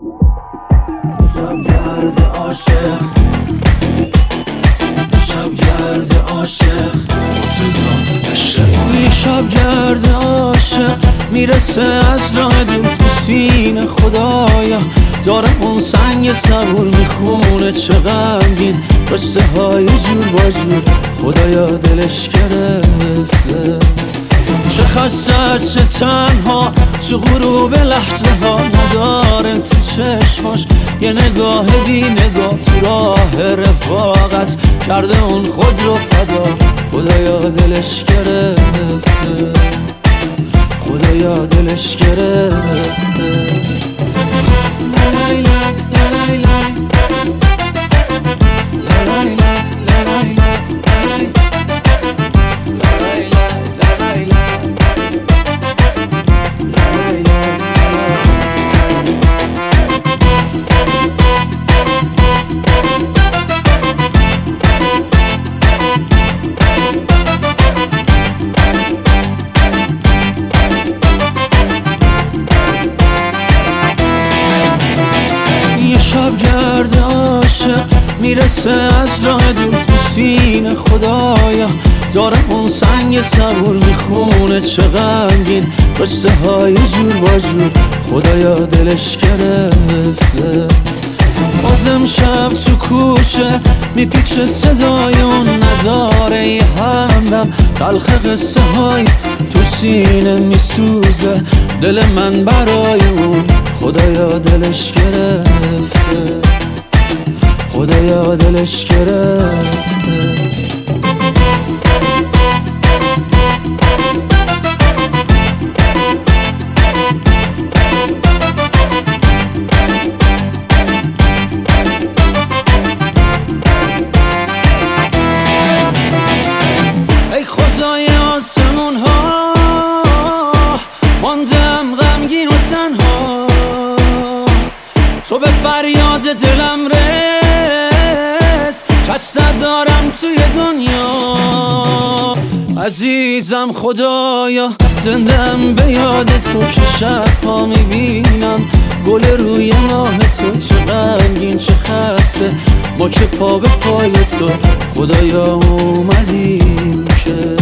شبگرد عاشق، شبگرد عاشق، توی شبگرد عاشق میرسه از راه دور تو سینه خدایا. دارم اون سنگ صبور میخونه چه غمگین قصه های جور با جور خدایا دلش گرفته. چه خسته است چه تنها چه غروب لحظه ها نداره تو چشماش یه نگاه بی نگاه تو راه رفاقت کرده اون خود رو فدا. خدایا دلش گرفته، خدایا دلش گرفته. شبگرد عاشق میرسه از راه دور تو سینه خدایا. دارم اون سنگ صبور میخونه چه غمگین قصه های جور با جور خدایا دلش گرفته. بازم شب تو کوچه میپیچه صدای اون نداره یه همدم تلخ قصه های تو سینه میسوزه دل من برای اون. خدایا دلش گرفته، خدایا دلش گرفته. ای خدای آسمون ها ماندم غمگین و تنها، تو به فریاد دلم رس کس ندارم توی دنیا. عزیزم خدایا زندم به یاد تو که شبها میبینم گل روی ماه تو چه غمگین چه خسته ما که پا به پای تو. خدایا اومدیم که